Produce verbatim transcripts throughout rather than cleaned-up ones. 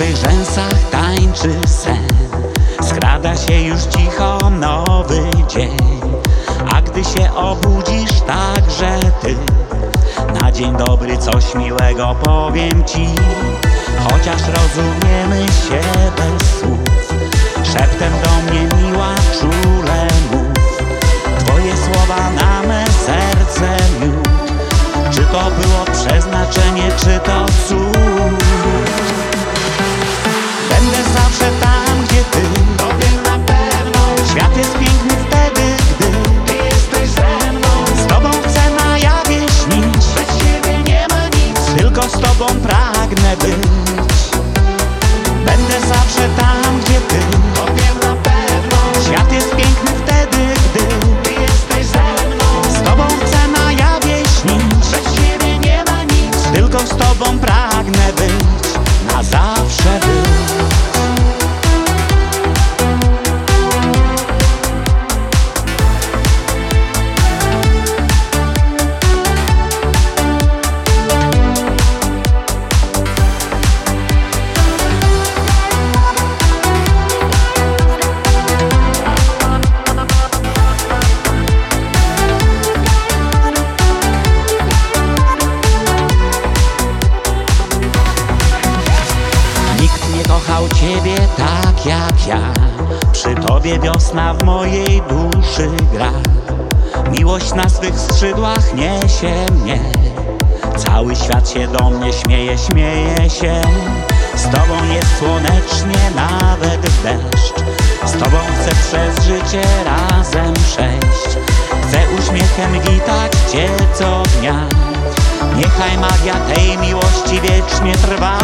twych rzęsach tańczy sen. Skrada się już cicho nowy dzień, a gdy się obudzisz także ty, na dzień dobry coś miłego powiem ci. Chociaż rozumiemy się bez słów, szeptem do mnie miła czule mów. Twoje słowa na me serce miód. Czy to było przeznaczenie, czy to cud? Będę zawsze tam, gdzie ty, To wiem na pewno. świat jest piękny wtedy, gdy Ty jesteś ze mną. z tobą chcę na jawie śnić. Bez ciebie nie ma nic. Tylko z tobą pragnę być. Będę zawsze tam, gdzie ty, To wiem na pewno. świat jest piękny wtedy, gdy Ty jesteś ze mną. z tobą chcę na jawie śnić. Bez ciebie nie ma nic. Tylko z tobą pragnę być, na zawsze być. Nikt nie kochał ciebie tak jak ja. Przy tobie wiosna w mojej duszy gra. Miłość na swych skrzydłach niesie mnie. Cały świat się do mnie śmieje, śmieje się. Z tobą jest słonecznie nawet w deszcz. Z tobą chcę przez życie razem przejść. Chcę uśmiechem witać cię co dnia. Niechaj magia tej miłości wiecznie trwa.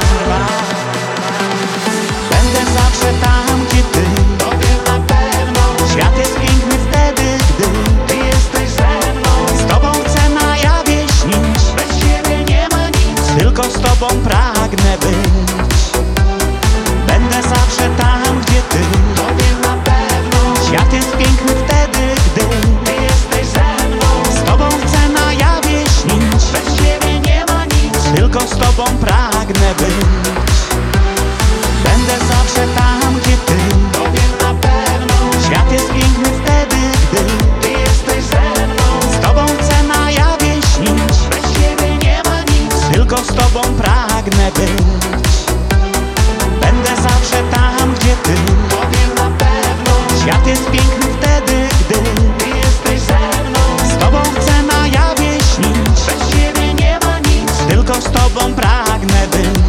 Będę zawsze tam, gdzie ty, To wiem na pewno. świat jest piękny wtedy, gdy Ty jesteś ze mną. z tobą chcę na jawie śnić. Bez ciebie nie ma nic. Tylko z tobą pragnę być. Będę zawsze tam, gdzie ty, To wiem na pewno. świat jest piękny wtedy, gdy Ty jesteś ze mną. z tobą chcę na jawie śnić. Bez ciebie nie ma nic. Tylko z tobą pragnę być. Będę zawsze tam, gdzie ty, To wiem na pewno. świat jest piękny wtedy, gdy Ty jesteś ze mną. z tobą chcę na jawie śnić. Bez ciebie nie ma nic. Tylko z tobą pragnę być. Będę zawsze tam, gdzie ty, To wiem na pewno. świat jest piękny wtedy, gdy Ty jesteś ze mną. z tobą chcę na jawie śnić. Bez ciebie nie ma nic. Tylko z tobą pragnę być.